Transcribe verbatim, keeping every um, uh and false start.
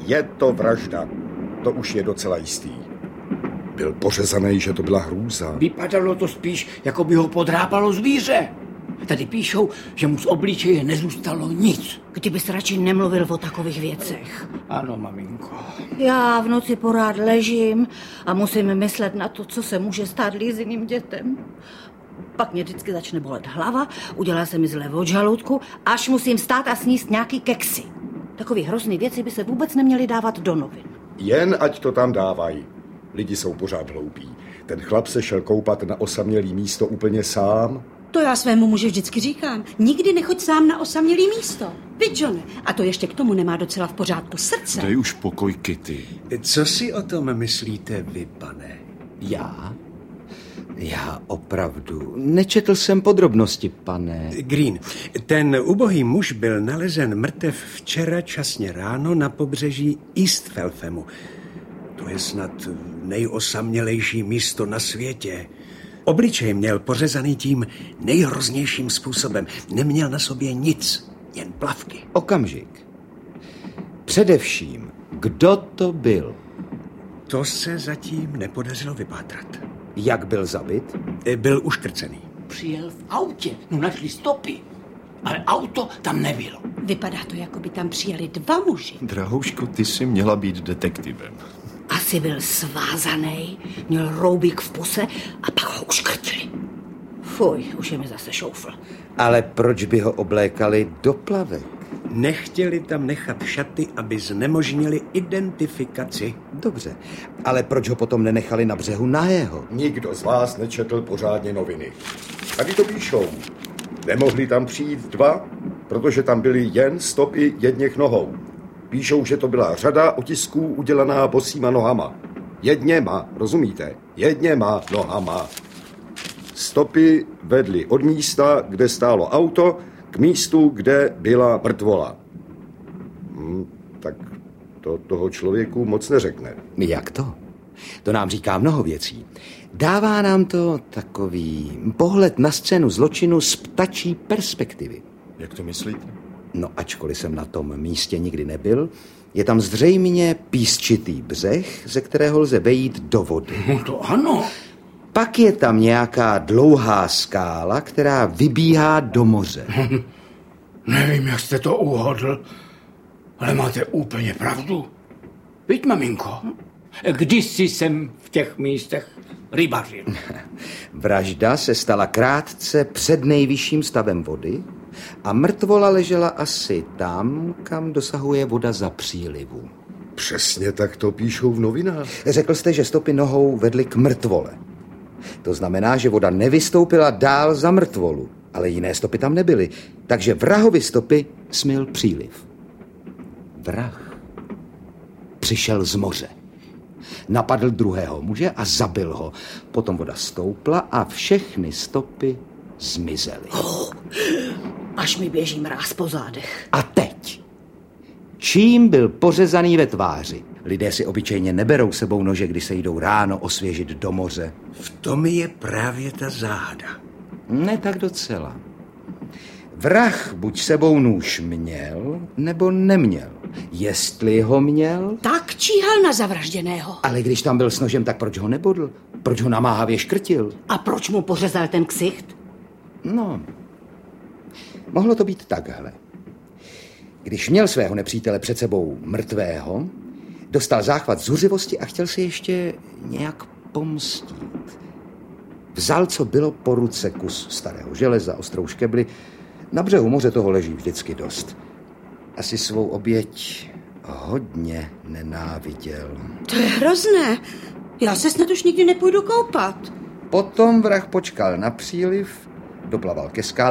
Je to vražda. To už je docela jistý. Byl pořezaný, že to byla hrůza. Vypadalo to spíš, jako by ho podrápalo zvíře. Tady píšou, že mu z obličeje nezůstalo nic. Kdybys radši nemluvil o takových věcech. Ano, maminko. Já v noci porád ležím a musím myslet na to, co se může stát Líziným dětem. Pak mě vždycky začne bolet hlava, udělá se mi zle od žaludku, až musím stát a sníst nějaký keksy. Takový hrozný věci by se vůbec neměly dávat do novin. Jen ať to tam dávají. Lidi jsou pořád hloupí. Ten chlap se šel koupat na osamělý místo úplně sám. To já svému muži vždycky říkám. Nikdy nechoď sám na osamělý místo. Vy, Johne. A to ještě k tomu nemá docela v pořádku srdce. Dej už pokoj, Kitty. Co si o tom myslíte vy, pane? Já? Já opravdu nečetl jsem podrobnosti, pane. Green, ten ubohý muž byl nalezen mrtev včera časně ráno na pobřeží East Felfamu. To je snad nejosamělejší místo na světě. Obličej měl pořezaný tím nejhroznějším způsobem. Neměl na sobě nic, jen plavky. Okamžik. Především, kdo to byl? To se zatím nepodařilo vypátrat. Jak byl zabit? Byl uškrcený. Přijel v autě, no našli stopy, ale auto tam nebylo. Vypadá to, jako by tam přijeli dva muži. Drahouško, ty jsi měla být detektivem. Asi byl svázaný, měl roubík v puse a pak ho uškrtili. Fuj, už je mi zase šoufl. Ale proč by ho oblékali do plavek? Nechtěli tam nechat šaty, aby znemožnili identifikaci. Dobře, ale proč ho potom nenechali na břehu nahého? Nikdo z vás nečetl pořádně noviny. Tady to píšou. Nemohli tam přijít dva, protože tam byly jen stopy jedněch nohou. Píšou, že to byla řada otisků udělaná bosýma nohama. Jedněma, rozumíte? Jedněma nohama. Stopy vedly od místa, kde stálo auto, k místu, kde byla mrtvola. Hm, tak to toho člověku moc neřekne. Jak to? To nám říká mnoho věcí. Dává nám to takový pohled na scénu zločinu z ptačí perspektivy. Jak to myslíte? No, ačkoliv jsem na tom místě nikdy nebyl, je tam zřejmě písčitý břeh, ze kterého lze vejít do vody. No to ano. Pak je tam nějaká dlouhá skála, která vybíhá do moře. Nevím, jak jste to uhodl, ale máte úplně pravdu. Víš, maminko, kdysi jsem v těch místech rybařil. Vražda se stala krátce před nejvyšším stavem vody a mrtvola ležela asi tam, kam dosahuje voda za přílivu. Přesně tak to píšou v novinách. Řekl jste, že stopy nohou vedly k mrtvole. To znamená, že voda nevystoupila dál za mrtvolu, ale jiné stopy tam nebyly, takže vrahovi stopy smyl příliv. Vrah přišel z moře. Napadl druhého muže a zabil ho. Potom voda stoupla a všechny stopy zmizely. Oh, až mi běží mráz po zádech. A teď? Čím byl pořezaný ve tváři? Lidé si obyčejně neberou sebou nože, když se jdou ráno osvěžit do moře. V tom je právě ta záhada. Ne tak docela. Vrah buď sebou nůž měl, nebo neměl. Jestli ho měl... Tak číhal na zavražděného. Ale když tam byl s nožem, tak proč ho nebodl? Proč ho namáhavě škrtil? A proč mu pořezal ten ksicht? No, mohlo to být takhle. Když měl svého nepřítele před sebou mrtvého, dostal záchvat zuřivosti a chtěl se ještě nějak pomstít. Vzal, co bylo po ruce, kus starého železa, ostrou škebli. Na břehu moře toho leží vždycky dost. Asi svou oběť hodně nenáviděl. To je hrozné. Já se snad už nikdy nepůjdu koupat. Potom vrah počkal na příliv, doplaval ke skále